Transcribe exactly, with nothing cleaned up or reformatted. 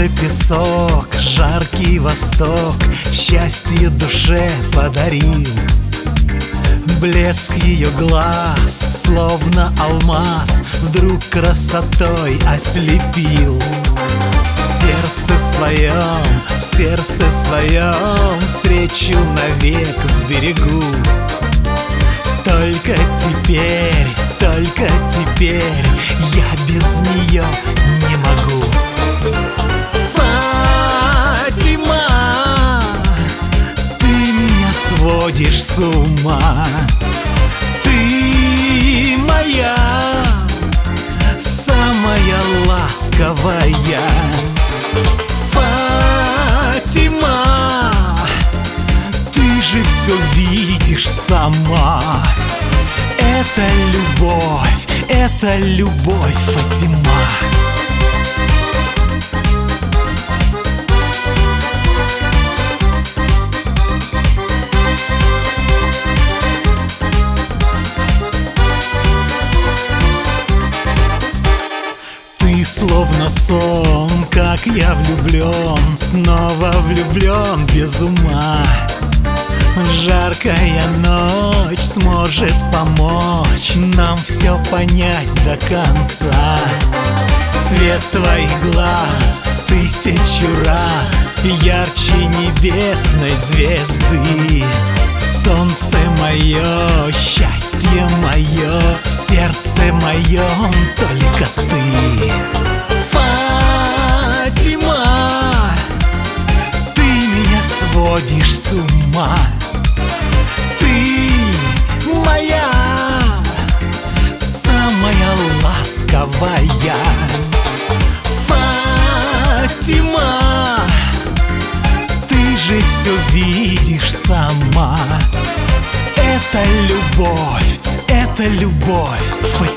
Теплый песок, жаркий восток счастье душе подарил. Блеск ее глаз, словно алмаз, вдруг красотой ослепил. В сердце своем, в сердце своем встречу навек сберегу. Только теперь, только теперь я без нее не могу. Фатима, ты меня сводишь с ума. Ты моя, самая ласковая. Фатима, ты же все видишь сама. Это любовь, это любовь, Фатима. Ты словно сон, как я влюблен, снова влюблен без ума. Жаркая ночь сможет помочь нам все понять до конца. Свет твоих глаз в тысячу раз ярче небесной звезды. Солнце мое, счастье мое, в сердце моем только ты. Фатима, ты меня сводишь с ума. Ты моя, самая ласковая. Фатима, ты же все видишь сама. Это любовь, это любовь, Фатима.